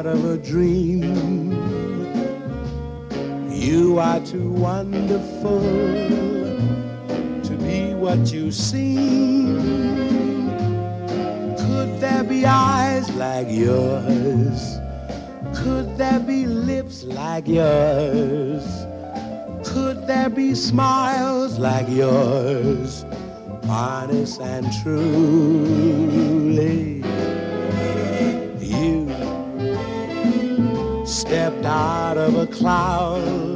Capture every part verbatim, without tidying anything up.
out of a dream. You are too wonderful to be what you seem. Could there be eyes like yours? Could there be lips like yours? Could there be smiles like yours? Honest and truly, you stepped out of a cloud.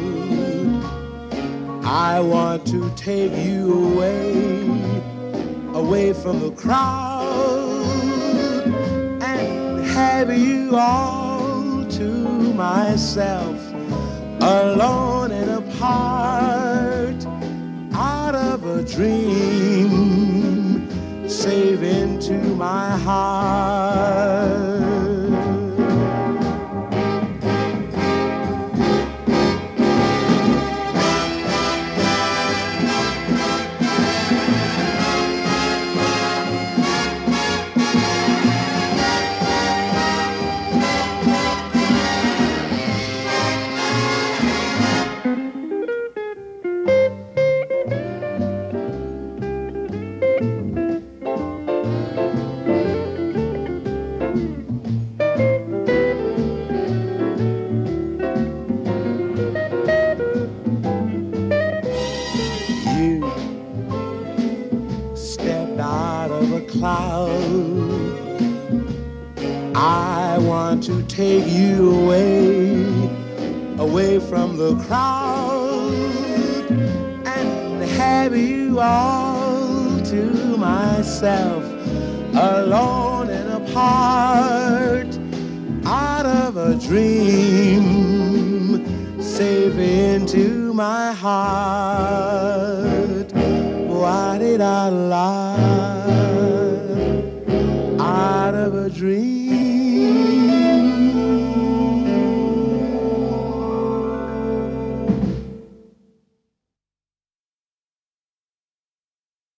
I want to take you away, away from the crowd, and have you all to myself, alone and apart, out of a dream, safe into my heart. Cloud. I want to take you away, away from the crowd, and have you all to myself, alone and apart, out of a dream, safe into my heart. Why did I lie?